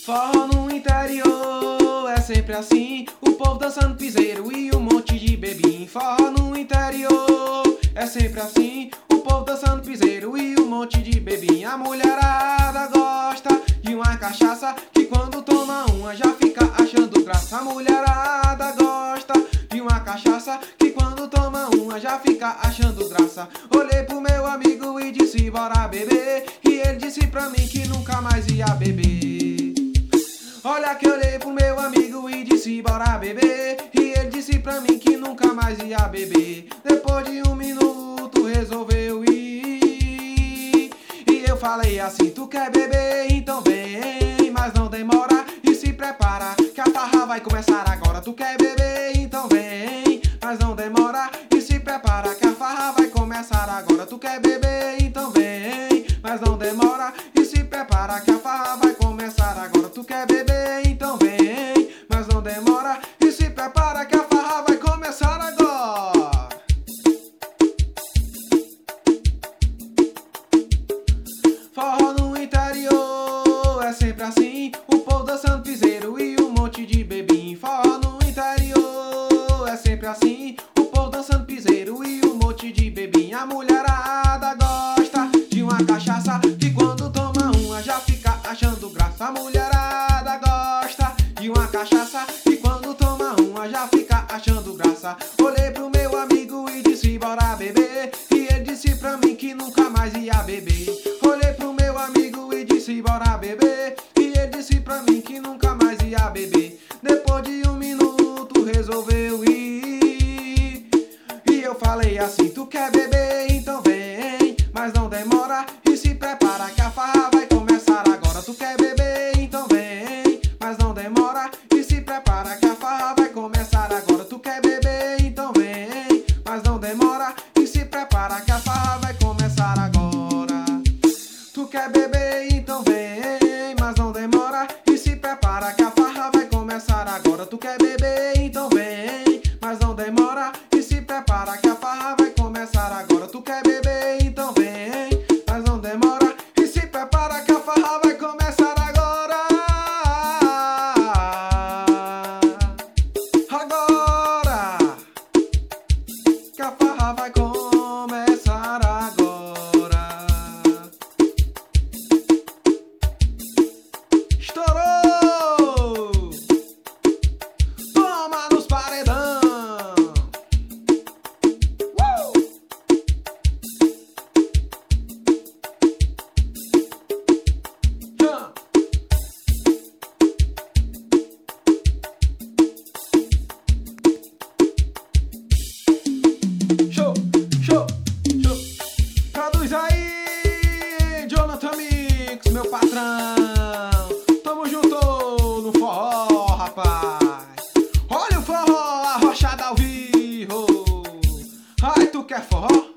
Forró no interior é sempre assim, o povo dançando piseiro e um monte de bebim. Forró no interior é sempre assim, o povo dançando piseiro e um monte de bebim. A mulherada gosta de uma cachaça que quando toma uma já fica achando graça. A mulherada gosta de uma cachaça que quando toma uma já fica achando graça. Olhei pro meu amigo e disse bora beber, e ele disse pra mim que nunca mais ia beber. Olha que eu olhei pro meu amigo e disse bora beber, e ele disse pra mim que nunca mais ia beber. Depois de um minuto resolveu ir, e eu falei assim: tu quer beber? Então vem, mas não demora e se prepara que a farra vai começar agora. Tu quer beber? Então vem, mas não demora e se prepara que a farra vai começar agora. Tu quer beber? Então vem, mas não demora e se prepara que a farra vai começar agora. Tu quer beber? Então vem, mas não demora e se prepara que a farra vai começar agora. Forró no interior é sempre assim, o povo dançando piseiro e um monte de bebim. Forró no interior é sempre assim, o povo dançando piseiro e um monte de bebim. A mulherada gosta de uma cachaça que quando toma uma já fica achando graça. A mulherada gosta de uma cachaça que quando toma uma já fica achando graça. Olhei pro meu amigo e disse bora beber, e ele disse pra mim que nunca mais ia beber. Olhei pro meu amigo e disse bora beber, e ele disse pra mim que nunca mais ia beber. Depois de um minuto resolveu ir, e eu falei assim: tu quer beber? Então vem, mas não demora e se prepara que a farra vai começar agora. Tu quer beber? Então vem, mas não demora e se prepara que a farra vai começar agora. Tu quer beber? Então vem, mas não demora e se prepara que a farra vai começar agora. Tu quer beber? Então vem, mas não demora e se prepara que a farra vai começar agora. Tu quer beber? Então vem, mas não demora e se prepara que a farra vai começar agora. Tu quer beber? Então vem, mas não demora e se prepara que a farra vai começar agora. Agora que a farra vai começar agora. Estourou! Toma nos paredão! Show, show, show. Traduz aí, Jonathan Mix, meu patrão. Tamo junto no forró, rapaz. Olha o forró, arrochada ao vivo. Ai, tu quer forró?